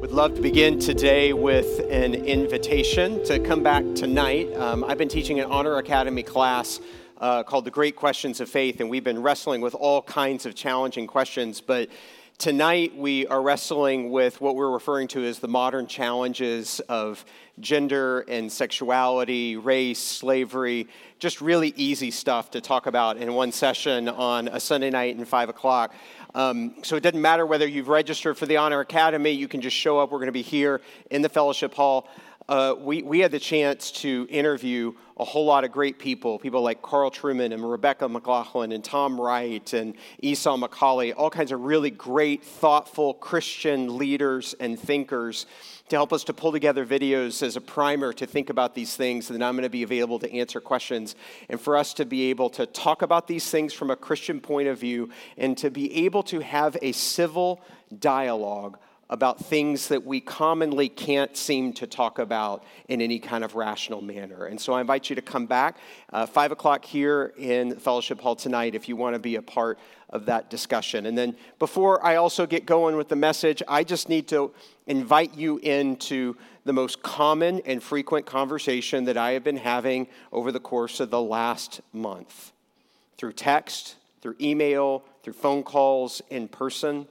would love to begin today with an invitation to come back tonight. I've been teaching an Honor Academy class called The Great Questions of Faith, and we've been wrestling with all kinds of challenging questions. But tonight we are wrestling with what we're referring to as the modern challenges of gender and sexuality, race, slavery, just really easy stuff to talk about in one session on a Sunday night at 5 o'clock. So it doesn't matter whether you've registered for the Honor Academy, you can just show up. We're going to be here in the fellowship hall. We had the chance to interview a whole lot of great people like Carl Trueman and Rebecca McLaughlin and Tom Wright and Esau McCauley, all kinds of really great, thoughtful Christian leaders and thinkers to help us to pull together videos as a primer to think about these things. And then I'm going to be available to answer questions and for us to be able to talk about these things from a Christian point of view and to be able to have a civil dialogue about things that we commonly can't seem to talk about in any kind of rational manner. And so I invite you to come back 5 o'clock here in the Fellowship Hall tonight if you want to be a part of that discussion. And then before I also get going with the message, I just need to invite you into the most common and frequent conversation that I have been having over the course of the last month. Through text, through email, through phone calls, in person.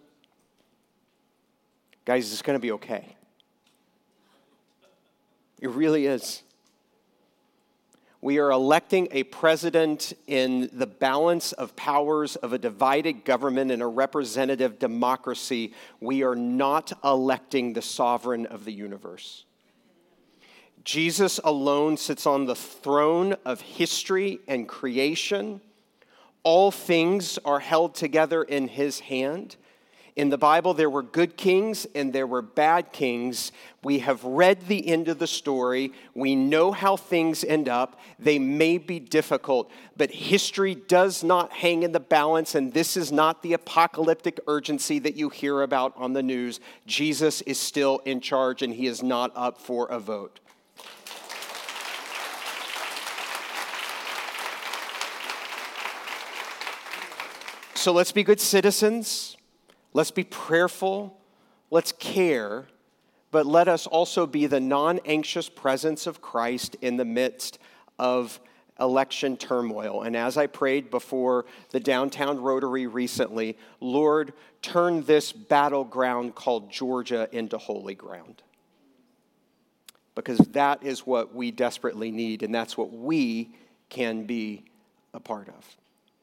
Guys, it's going to be okay. It really is. We are electing a president in the balance of powers of a divided government and a representative democracy. We are not electing the sovereign of the universe. Jesus alone sits on the throne of history and creation. All things are held together in his hand. In the Bible, there were good kings and there were bad kings. We have read the end of the story. We know how things end up. They may be difficult, but history does not hang in the balance, and this is not the apocalyptic urgency that you hear about on the news. Jesus is still in charge, and he is not up for a vote. So let's be good citizens. Let's be prayerful, let's care, but let us also be the non-anxious presence of Christ in the midst of election turmoil. And as I prayed before the downtown Rotary recently, Lord, turn this battleground called Georgia into holy ground. Because that is what we desperately need, and that's what we can be a part of.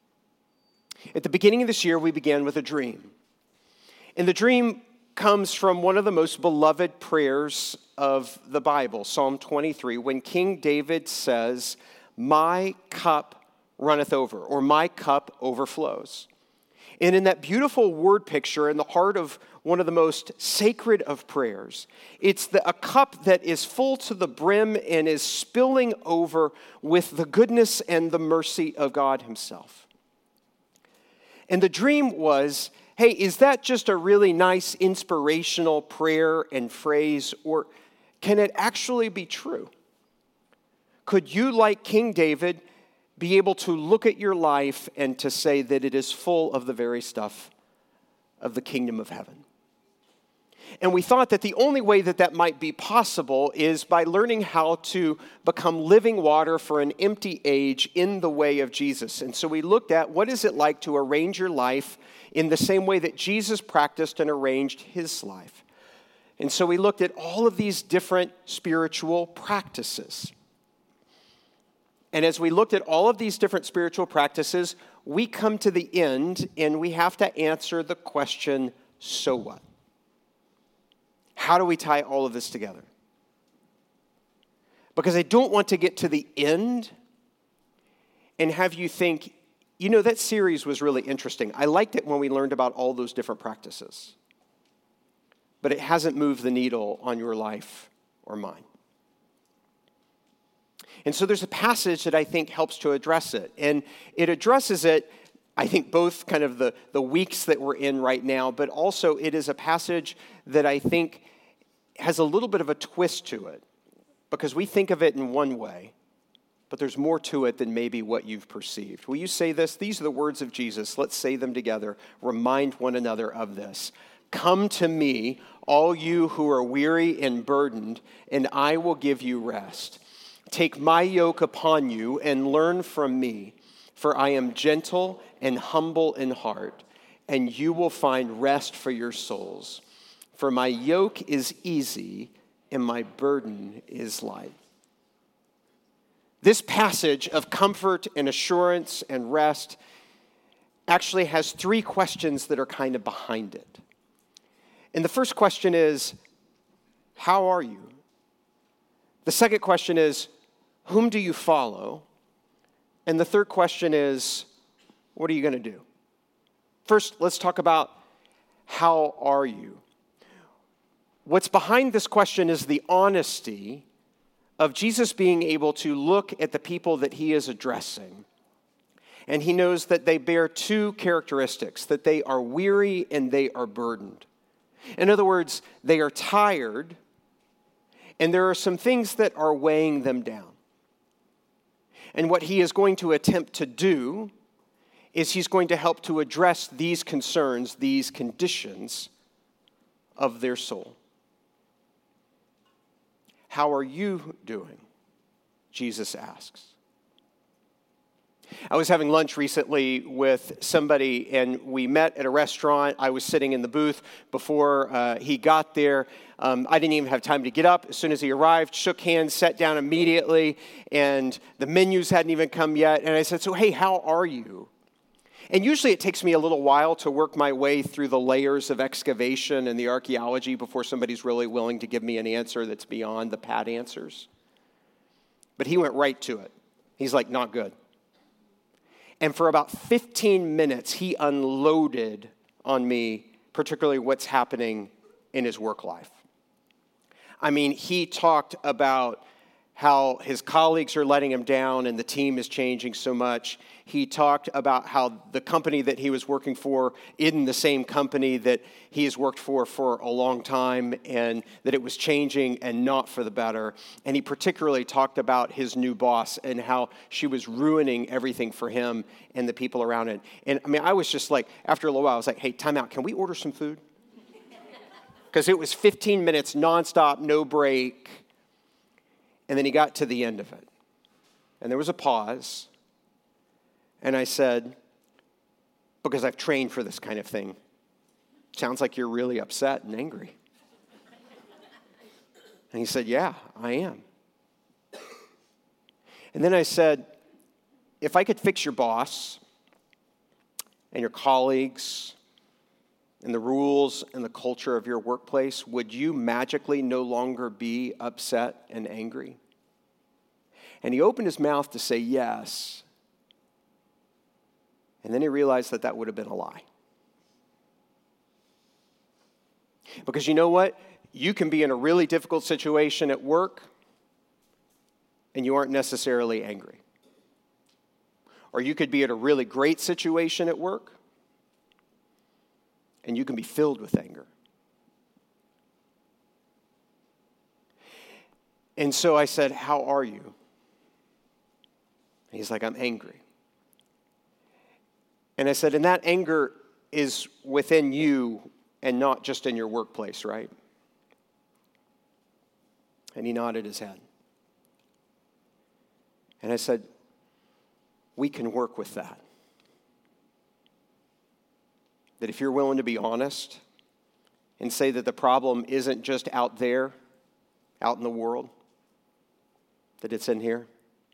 At the beginning of this year, we began with a dream. And the dream comes from one of the most beloved prayers of the Bible, Psalm 23, when King David says, "My cup runneth over," or "my cup overflows." And in that beautiful word picture, in the heart of one of the most sacred of prayers, it's a cup that is full to the brim and is spilling over with the goodness and the mercy of God himself. And the dream was, hey, is that just a really nice inspirational prayer and phrase, or can it actually be true? Could you, like King David, be able to look at your life and to say that it is full of the very stuff of the kingdom of heaven? And we thought that the only way that that might be possible is by learning how to become living water for an empty age in the way of Jesus. And so we looked at what is it like to arrange your life in the same way that Jesus practiced and arranged his life. And so we looked at all of these different spiritual practices. And as we looked at all of these different spiritual practices, we come to the end and we have to answer the question, so what? How do we tie all of this together? Because I don't want to get to the end and have you think, you know, that series was really interesting. I liked it when we learned about all those different practices. But it hasn't moved the needle on your life or mine. And so there's a passage that I think helps to address it. And it addresses it, I think, both kind of the weeks that we're in right now, but also it is a passage that I think has a little bit of a twist to it. Because we think of it in one way, but there's more to it than maybe what you've perceived. Will you say this? These are the words of Jesus. Let's say them together. Remind one another of this. Come to me, all you who are weary and burdened, and I will give you rest. Take my yoke upon you and learn from me, for I am gentle and humble in heart, and you will find rest for your souls. For my yoke is easy and my burden is light. This passage of comfort and assurance and rest actually has three questions that are kind of behind it. And the first question is, how are you? The second question is, whom do you follow? And the third question is, what are you going to do? First, let's talk about how are you? What's behind this question is the honesty of Jesus being able to look at the people that he is addressing. And he knows that they bear two characteristics, that they are weary and they are burdened. In other words, they are tired, and there are some things that are weighing them down. And what he is going to attempt to do is he's going to help to address these concerns, these conditions of their soul. How are you doing? Jesus asks. I was having lunch recently with somebody, and we met at a restaurant. I was sitting in the booth before he got there. I didn't even have time to get up. As soon as he arrived, shook hands, sat down immediately, and the menus hadn't even come yet. And I said, so, hey, how are you? And usually it takes me a little while to work my way through the layers of excavation and the archaeology before somebody's really willing to give me an answer that's beyond the pat answers. But he went right to it. He's like, not good. And for about 15 minutes, he unloaded on me, particularly what's happening in his work life. I mean, he talked about how his colleagues are letting him down and the team is changing so much. He talked about how the company that he was working for isn't the same company that he has worked for a long time, and that it was changing and not for the better. And he particularly talked about his new boss and how she was ruining everything for him and the people around it. And I mean, I was just like, after a little while, I was like, hey, time out. Can we order some food? Because it was 15 minutes nonstop, no break. And then he got to the end of it. And there was a pause. And I said, because I've trained for this kind of thing, sounds like you're really upset and angry. And he said, yeah, I am. And then I said, if I could fix your boss and your colleagues and the rules and the culture of your workplace, would you magically no longer be upset and angry? And he opened his mouth to say yes. And then he realized that that would have been a lie. Because you know what? You can be in a really difficult situation at work and you aren't necessarily angry. Or you could be at a really great situation at work and you can be filled with anger. And so I said, how are you? And he's like, I'm angry. And I said, and that anger is within you and not just in your workplace, right? And he nodded his head. And I said, we can work with that. That if you're willing to be honest and say that the problem isn't just out there, out in the world, that it's in here,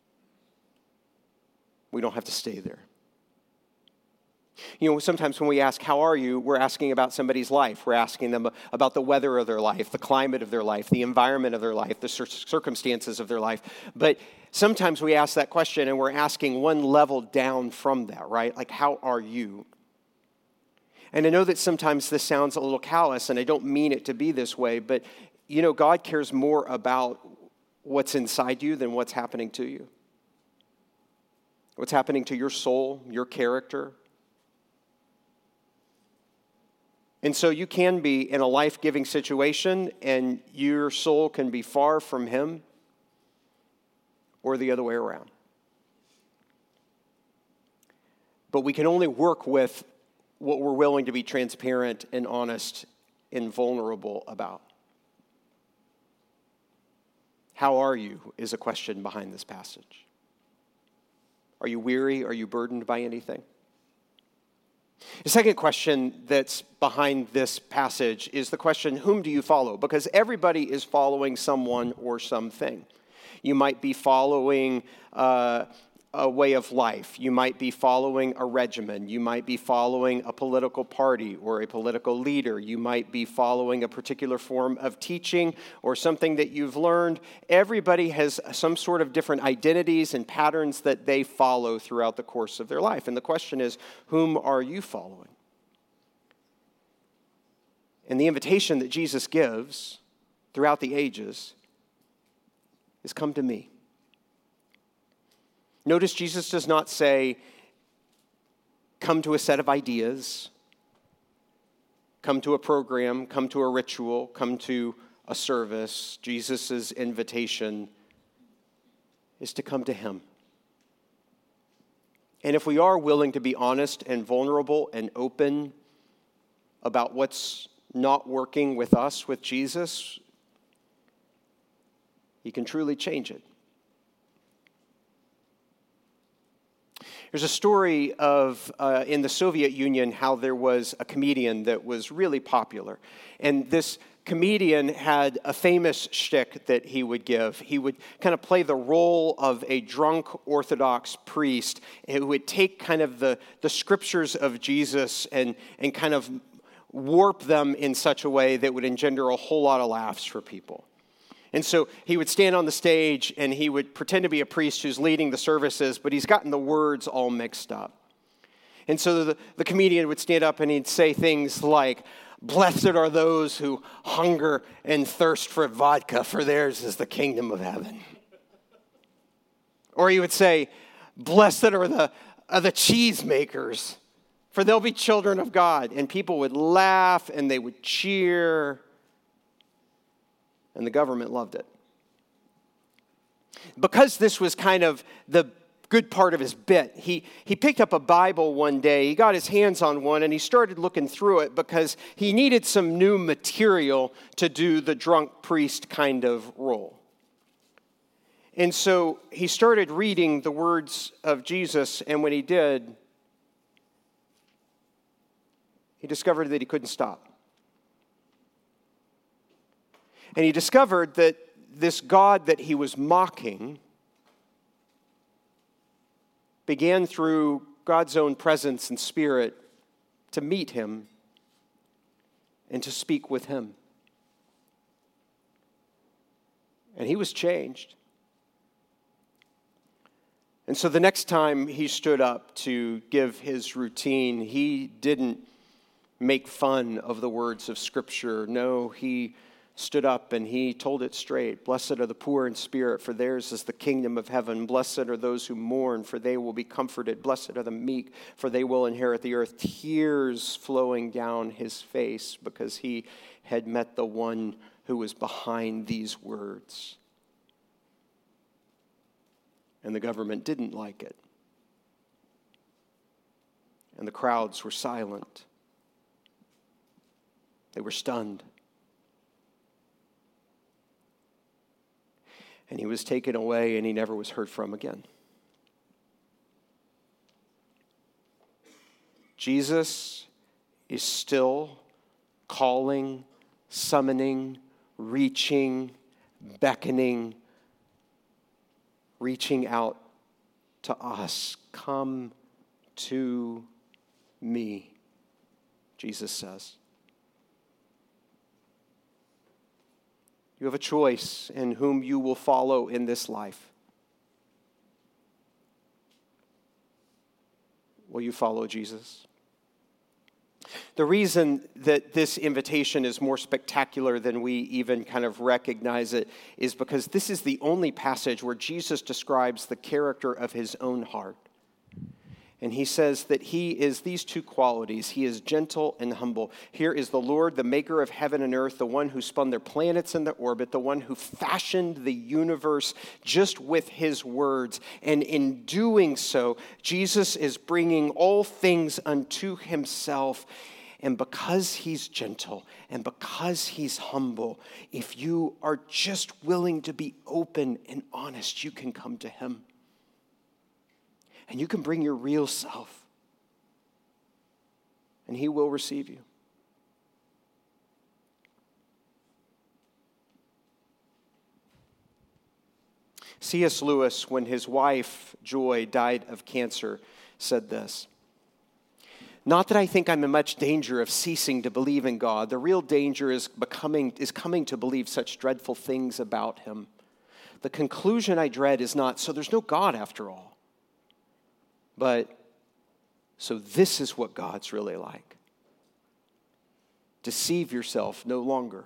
we don't have to stay there. You know, sometimes when we ask, how are you, we're asking about somebody's life. We're asking them about the weather of their life, the climate of their life, the environment of their life, the circumstances of their life. But sometimes we ask that question and we're asking one level down from that, right? Like, how are you? And I know that sometimes this sounds a little callous, and I don't mean it to be this way, but, you know, God cares more about what's inside you than what's happening to you. What's happening to your soul, your character. And so you can be in a life-giving situation, and your soul can be far from Him, or the other way around. But we can only work with what we're willing to be transparent and honest and vulnerable about? How are you is a question behind this passage. Are you weary? Are you burdened by anything? The second question that's behind this passage is the question, whom do you follow? Because everybody is following someone or something. You might be following a way of life. You might be following a regimen. You might be following a political party or a political leader. You might be following a particular form of teaching or something that you've learned. Everybody has some sort of different identities and patterns that they follow throughout the course of their life. And the question is, whom are you following? And the invitation that Jesus gives throughout the ages is, come to me. Notice Jesus does not say, come to a set of ideas, come to a program, come to a ritual, come to a service. Jesus' invitation is to come to him. And if we are willing to be honest and vulnerable and open about what's not working with us, with Jesus, he can truly change it. There's a story of, in the Soviet Union, how there was a comedian that was really popular. And this comedian had a famous shtick that he would give. He would kind of play the role of a drunk Orthodox priest who would take kind of the scriptures of Jesus and kind of warp them in such a way that would engender a whole lot of laughs for people. And so he would stand on the stage and he would pretend to be a priest who's leading the services, but he's gotten the words all mixed up. And so the comedian would stand up and he'd say things like, "Blessed are those who hunger and thirst for vodka, for theirs is the kingdom of heaven." Or he would say, "Blessed are the cheesemakers, for they'll be children of God." And people would laugh and they would cheer. And the government loved it. Because this was kind of the good part of his bit, he picked up a Bible one day, he got his hands on one, and he started looking through it because he needed some new material to do the drunk priest kind of role. And so he started reading the words of Jesus, and when he did, he discovered that he couldn't stop. And he discovered that this God that he was mocking began through God's own presence and spirit to meet him and to speak with him. And he was changed. And so the next time he stood up to give his routine, he didn't make fun of the words of Scripture. No, he stood up and he told it straight. Blessed are the poor in spirit, for theirs is the kingdom of heaven. Blessed are those who mourn, for they will be comforted. Blessed are the meek, for they will inherit the earth. Tears flowing down his face because he had met the one who was behind these words. And the government didn't like it. And the crowds were silent. They were stunned. And he was taken away and he never was heard from again. Jesus is still calling, summoning, reaching, beckoning, reaching out to us. Come to me, Jesus says. You have a choice in whom you will follow in this life. Will you follow Jesus? The reason that this invitation is more spectacular than we even kind of recognize it is because this is the only passage where Jesus describes the character of his own heart. And he says that he is these two qualities. He is gentle and humble. Here is the Lord, the maker of heaven and earth, the one who spun their planets in the orbit, the one who fashioned the universe just with his words. And in doing so, Jesus is bringing all things unto himself. And because he's gentle and because he's humble, if you are just willing to be open and honest, you can come to him. And you can bring your real self. And he will receive you. C.S. Lewis, when his wife, Joy, died of cancer, said this: "Not that I think I'm in much danger of ceasing to believe in God. The real danger is coming to believe such dreadful things about him. The conclusion I dread is not, so there's no God after all, but so this is what God's really like. Deceive yourself no longer."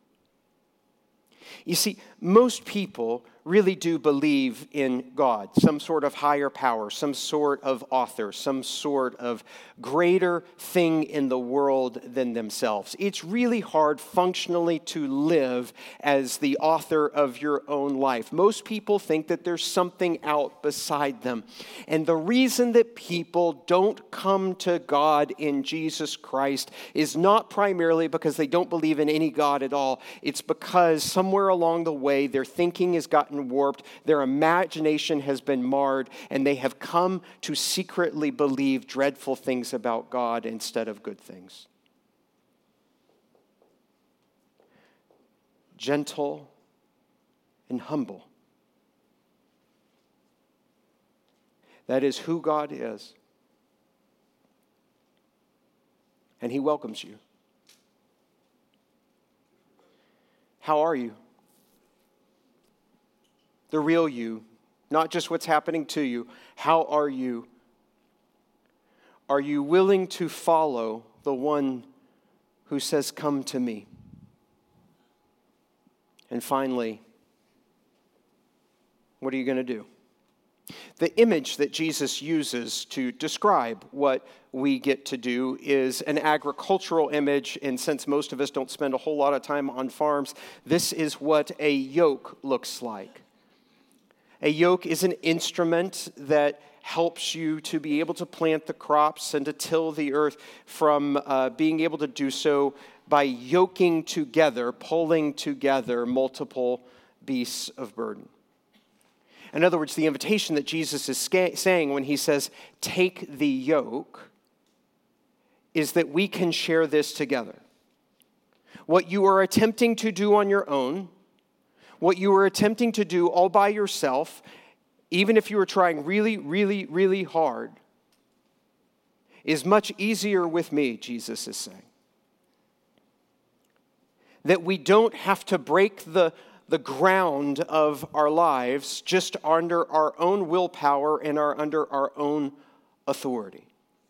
You see, most people really do believe in God, some sort of higher power, some sort of author, some sort of greater thing in the world than themselves. It's really hard functionally to live as the author of your own life. Most people think that there's something out beside them. And the reason that people don't come to God in Jesus Christ is not primarily because they don't believe in any God at all. It's because somewhere along the way their thinking has gotten warped, their imagination has been marred, and they have come to secretly believe dreadful things about God instead of good things. Gentle and humble. That is who God is. And he welcomes you. How are you? The real you, not just what's happening to you. How are you? Are you willing to follow the one who says, "Come to me"? And finally, what are you going to do? The image that Jesus uses to describe what we get to do is an agricultural image, and since most of us don't spend a whole lot of time on farms, this is what a yoke looks like. A yoke is an instrument that helps you to be able to plant the crops and to till the earth, from being able to do so by yoking together, pulling together multiple beasts of burden. In other words, the invitation that Jesus is saying when he says, "Take the yoke," is that we can share this together. What you are attempting to do on your own, what you are attempting to do all by yourself, even if you are trying really, really, really hard, is much easier with me, Jesus is saying. That we don't have to break the ground of our lives just under our own willpower and under our own authority.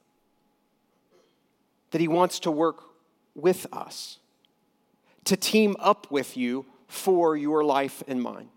That he wants to work with us, to team up with you for your life and mine.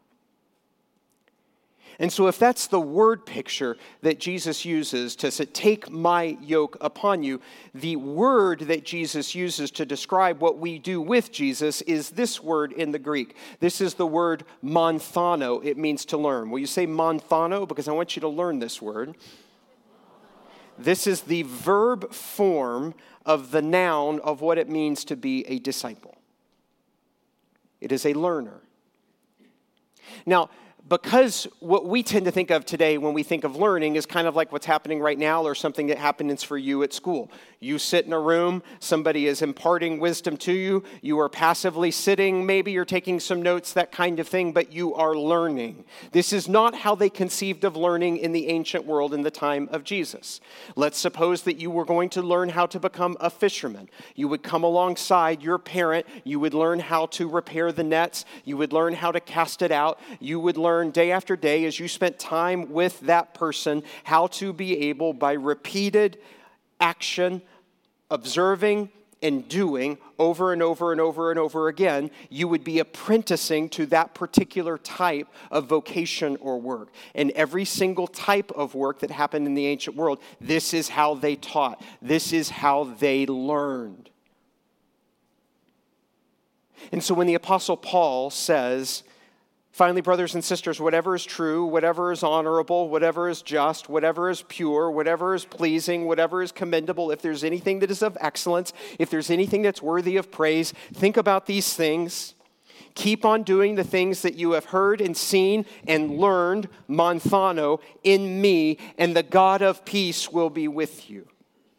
And so if that's the word picture that Jesus uses to say, "Take my yoke upon you," the word that Jesus uses to describe what we do with Jesus is this word in the Greek. This is the word monthano. It means to learn. Will you say monthano? Because I want you to learn this word. This is the verb form of the noun of what it means to be a disciple. It is a learner. Now, because what we tend to think of today when we think of learning is kind of like what's happening right now or something that happens for you at school. You sit in a room, somebody is imparting wisdom to you, you are passively sitting, maybe you're taking some notes, that kind of thing, but you are learning. This is not how they conceived of learning in the ancient world in the time of Jesus. Let's suppose that you were going to learn how to become a fisherman. You would come alongside your parent, you would learn how to repair the nets, you would learn how to cast it out, you would learn day after day as you spent time with that person how to be able, by repeated action, observing and doing over and over and over and over again, you would be apprenticing to that particular type of vocation or work. And every single type of work that happened in the ancient world, this is how they taught. This is how they learned. And so when the Apostle Paul says, Finally, brothers and sisters, whatever is true, whatever is honorable, whatever is just, whatever is pure, whatever is pleasing, whatever is commendable, if there's anything that is of excellence, if there's anything that's worthy of praise, think about these things. Keep on doing the things that you have heard and seen and learned, Monthano, in me, and the God of peace will be with you.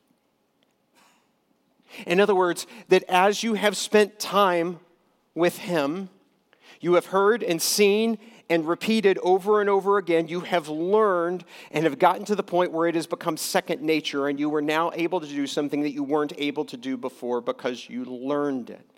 In other words, that as you have spent time with him, you have heard and seen and repeated over and over again, you have learned and have gotten to the point where it has become second nature, and you are now able to do something that you weren't able to do before because you learned it.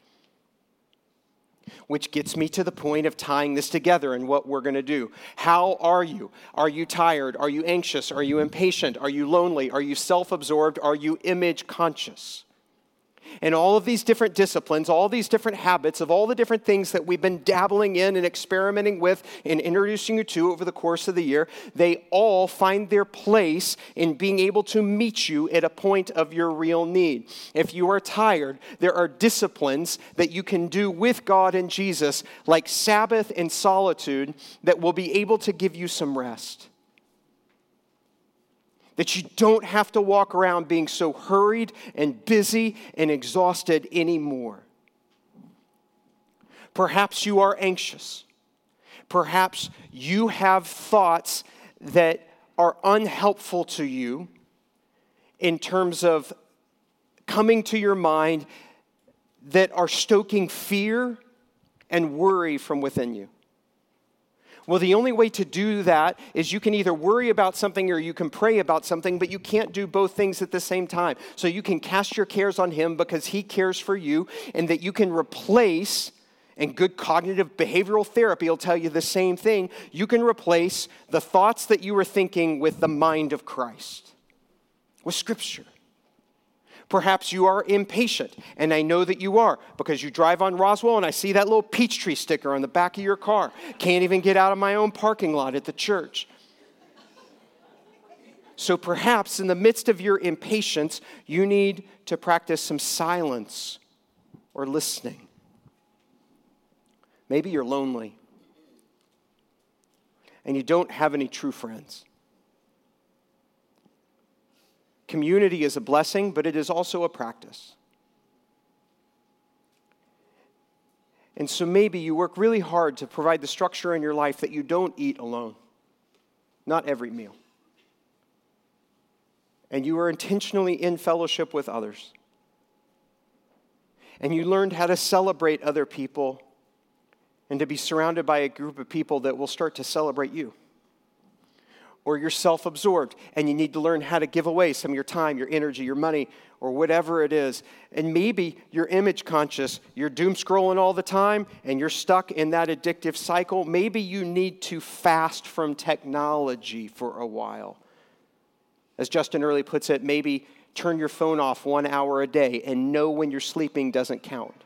Which gets me to the point of tying this together and what we're going to do. How are you? Are you tired? Are you anxious? Are you impatient? Are you lonely? Are you self-absorbed? Are you image conscious? And all of these different disciplines, all these different habits of all the different things that we've been dabbling in and experimenting with and introducing you to over the course of the year, they all find their place in being able to meet you at a point of your real need. If you are tired, there are disciplines that you can do with God and Jesus, like Sabbath and solitude, that will be able to give you some rest. That you don't have to walk around being so hurried and busy and exhausted anymore. Perhaps you are anxious. Perhaps you have thoughts that are unhelpful to you in terms of coming to your mind that are stoking fear and worry from within you. Well, the only way to do that is you can either worry about something or you can pray about something, but you can't do both things at the same time. So you can cast your cares on him because he cares for you, and that you can replace, and good cognitive behavioral therapy will tell you the same thing, you can replace the thoughts that you were thinking with the mind of Christ, with Scripture. Perhaps you are impatient, and I know that you are, because you drive on Roswell and I see that little peach tree sticker on the back of your car. Can't even get out of my own parking lot at the church. So perhaps in the midst of your impatience, you need to practice some silence or listening. Maybe you're lonely and you don't have any true friends. Community is a blessing, but it is also a practice. And so maybe you work really hard to provide the structure in your life that you don't eat alone. Not every meal. And you are intentionally in fellowship with others. And you learned how to celebrate other people and to be surrounded by a group of people that will start to celebrate you. Or you're self-absorbed and you need to learn how to give away some of your time, your energy, your money, or whatever it is. And maybe you're image conscious, you're doom scrolling all the time, and you're stuck in that addictive cycle. Maybe you need to fast from technology for a while. As Justin Early puts it, maybe turn your phone off 1 hour a day and know when you're sleeping doesn't count.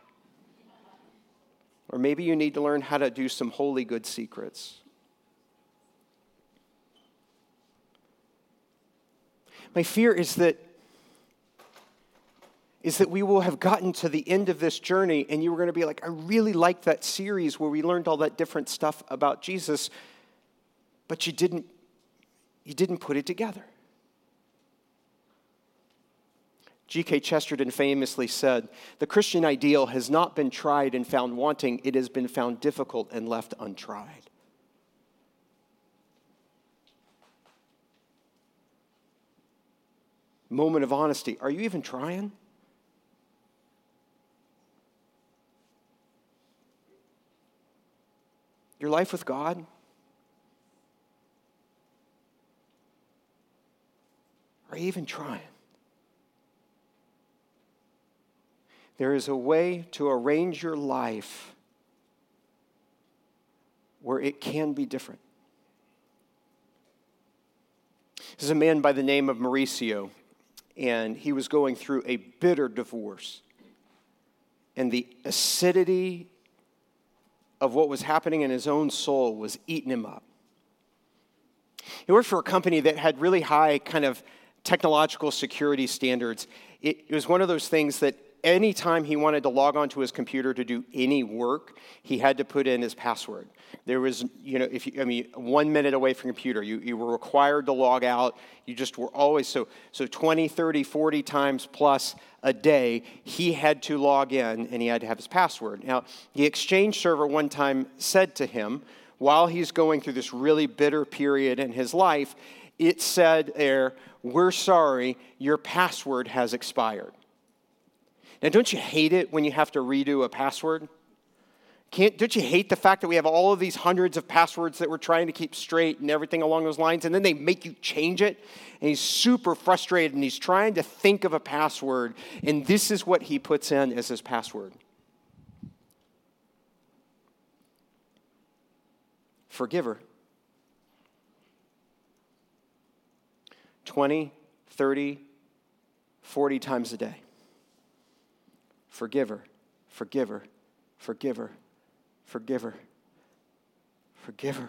Or maybe you need to learn how to do some holy good secrets. My fear is that we will have gotten to the end of this journey and you were going to be like, I really liked that series where we learned all that different stuff about Jesus, but you didn't put it together. G.K. Chesterton famously said, the Christian ideal has not been tried and found wanting, it has been found difficult and left untried. Moment of honesty. Are you even trying? Your life with God? Are you even trying? There is a way to arrange your life where it can be different. This is a man by the name of Mauricio. And he was going through a bitter divorce. And the acidity of what was happening in his own soul was eating him up. He worked for a company that had really high kind of technological security standards. It was one of those things that anytime he wanted to log onto his computer to do any work, he had to put in his password. There was, 1 minute away from computer, you were required to log out. You just were always, so 20, 30, 40 times plus a day, he had to log in and he had to have his password. Now, the Exchange server one time said to him, while he's going through this really bitter period in his life, it said there, "We're sorry, your password has expired." Now, don't you hate it when you have to redo a password? Don't you hate the fact that we have all of these hundreds of passwords that we're trying to keep straight and everything along those lines, and then they make you change it? And he's super frustrated, and he's trying to think of a password, and this is what he puts in as his password. Forgiver. 20, 30, 40 times a day. Forgiver, forgiver, forgiver, forgiver, forgiver.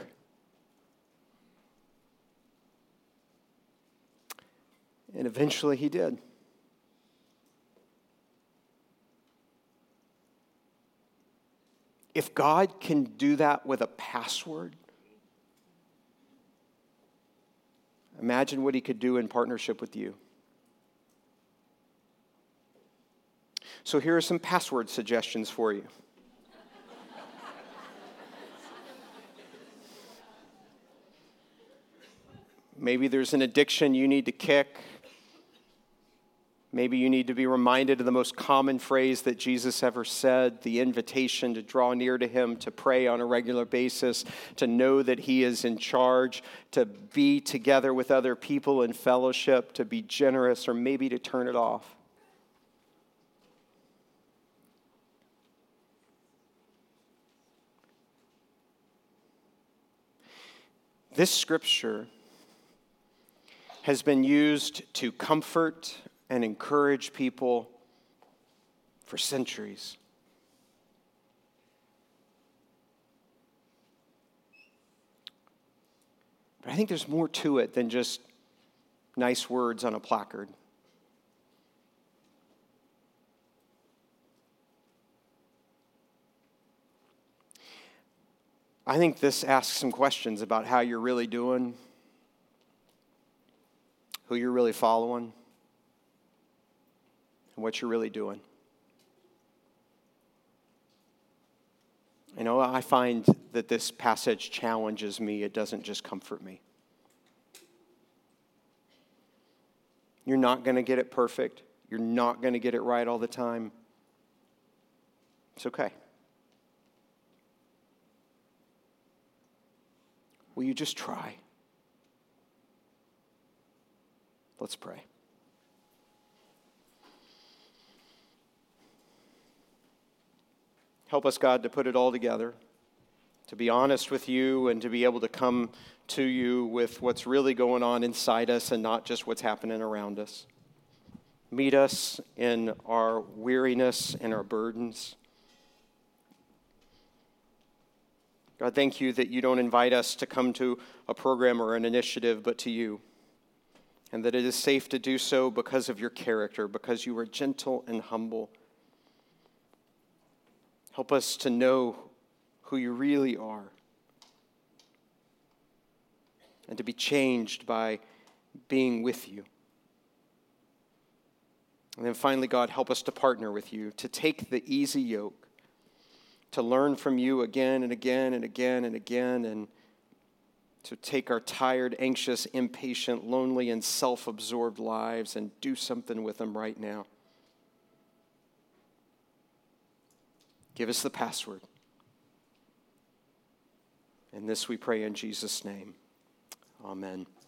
And eventually he did. If God can do that with a password, imagine what he could do in partnership with you. So here are some password suggestions for you. Maybe there's an addiction you need to kick. Maybe you need to be reminded of the most common phrase that Jesus ever said, the invitation to draw near to him, to pray on a regular basis, to know that he is in charge, to be together with other people in fellowship, to be generous, or maybe to turn it off. This scripture has been used to comfort and encourage people for centuries. But I think there's more to it than just nice words on a placard. I think this asks some questions about how you're really doing, who you're really following, and what you're really doing. I find that this passage challenges me. It doesn't just comfort me. You're not going to get it perfect. You're not going to get it right all the time. It's okay. Will you just try? Let's pray. Help us, God, to put it all together, to be honest with you and to be able to come to you with what's really going on inside us and not just what's happening around us. Meet us in our weariness and our burdens. God, thank you that you don't invite us to come to a program or an initiative, but to you. And that it is safe to do so because of your character, because you are gentle and humble. Help us to know who you really are. And to be changed by being with you. And then finally, God, help us to partner with you, to take the easy yoke, to learn from you again and again and again and again, and to take our tired, anxious, impatient, lonely, and self-absorbed lives and do something with them right now. Give us the password. And this we pray in Jesus' name. Amen.